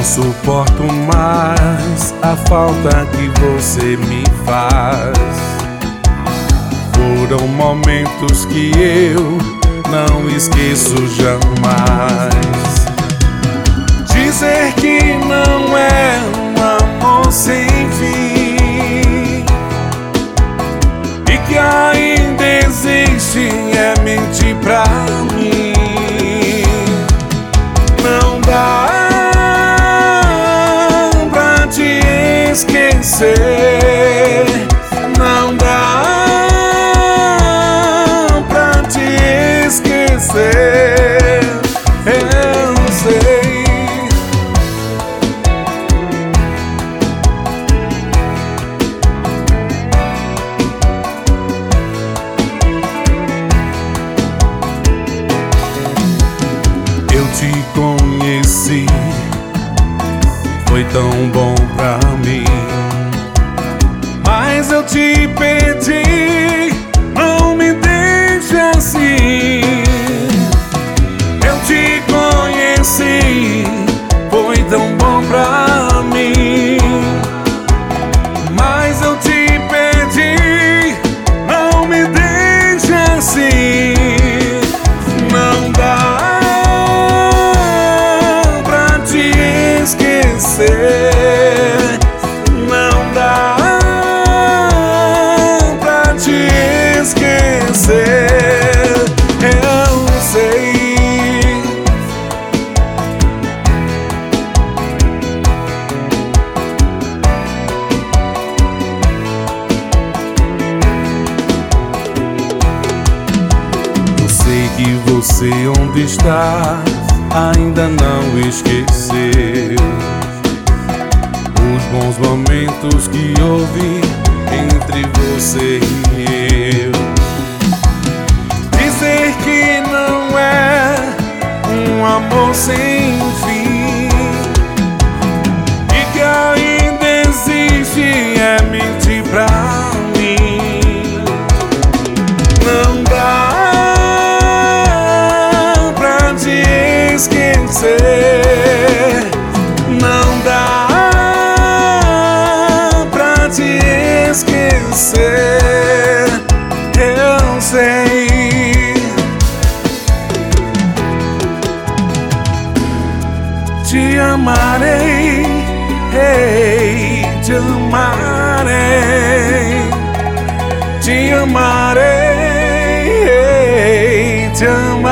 Não suporto mais a falta que você me faz. Foram momentos que eu não esqueço jamais. Dizer que não é um amor sem fim e que ainda existe é mentir pra mim. Não dá pra te esquecer, não dá pra te esquecer. Eu sei. Eu te conheci, foi tão bom pra mim, mas eu te pedi, não me deixe assim. Eu te conheci, foi tão bom pra mim, mas eu te pedi, não me deixe assim. Não dá pra te esquecer, não dá pra te esquecer. Eu sei. Eu sei que você onde está ainda não esqueceu os bons momentos que houve entre você e eu. Dizer que não é um amor sem fim e que ainda existe é mentir pra mim. Não dá pra te esquecer, não dá pra te esquecer. Eu sei. Te amarei, hey, te amarei, te amarei, hey, te amarei.